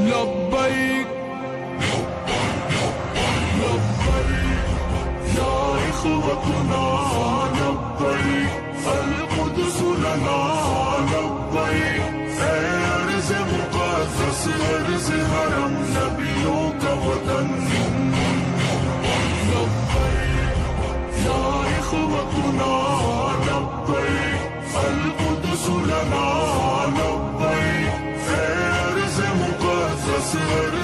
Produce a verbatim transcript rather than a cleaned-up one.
लब्बैक लब्बैक या इख़्वतुना लब्बैक अल क़ुद्स लना लब्बैक ऐ अर्ज़ मुक़द्दस अर्ज़ हरम नबियों का वतन लब्बैक या इख़्वतुना लब्बैक अल क़ुद्स लना लब्बैक ऐ अर्ज़ मुक़द्दस